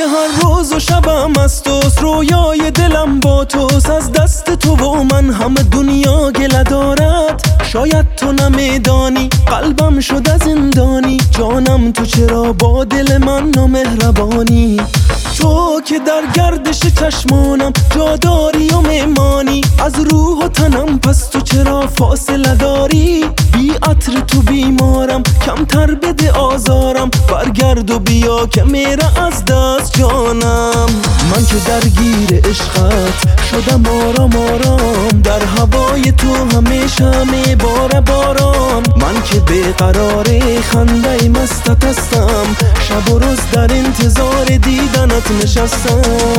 هر روز و شبم از توست، رویای دلم با توست، از دست تو و من همه دنیا گله دارد. شاید تو نمیدانی قلبم شده زندانی، جانم تو چرا با دل من نامهربانی. تو که در گردش چشمانم جا داری و میمانی، از روح و تنم پس تو چرا فاصله داری؟ بی عطر تو بیمارم، کمتر بده آزارم، برگرد و بیا که میره از دست جانم. من که درگیر عشقت شدم آرام آرام، در هوای تو همیشه میباره باران. من که بیقرار خنده مستت هستم، شب و روز در انتظار دیدنت نشستم.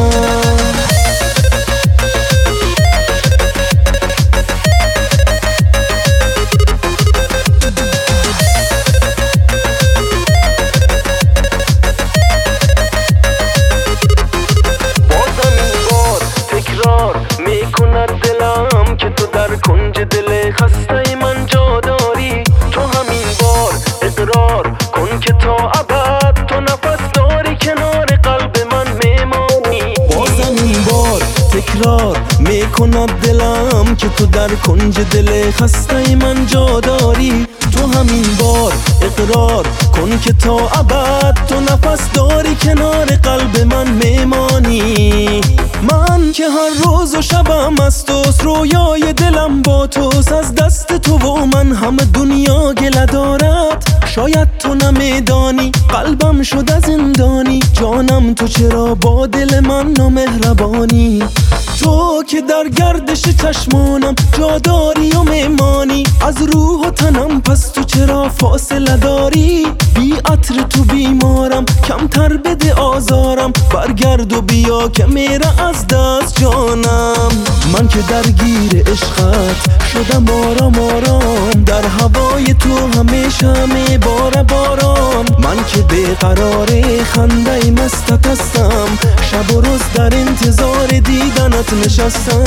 میکند دلم که تو در کنج دل خسته من جا داری. تو همین بار اقرار کن که تا ابد تو نفس داری، کنار قلب من میمانی. بازم این بار تکرار میکند دلم که تو در کنج دل خسته من جا داری. تو همین بار اقرار کن که تا ابد تو نفس داری، کنار قلب من میمانی. من که هر روز و شبم از توست، رویای دلم با توست، از دست تو و من همه دنیا گله دارد. شاید تو نمیدانی قلبم شده زندانی، جانم تو چرا با دل من نامهربانی. تو که در گردش چشمانم جا داری و میمانی، از روح و تنم پس تو چرا فاصله داری؟ بی عطر تو بیمارم، کمتر بده آزارم، برگرد و بیا که میره از دست جانم. من که درگیر عشقت شدم آرام آرام، در هوای تو همیشه میباره باران. من که بیقرار خنده مستت هستم، شب و روز در انتظار دیدنت نشستم.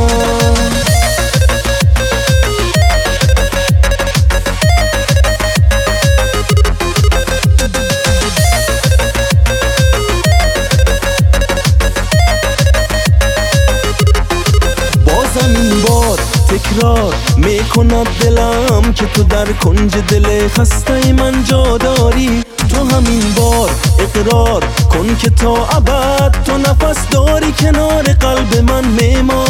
این بار تکرار میکند دلم که تو در کنج دل خسته من جا داری. تو همین بار اقرار کن که تا ابد تو نفس داری، کنار قلب من میمانی.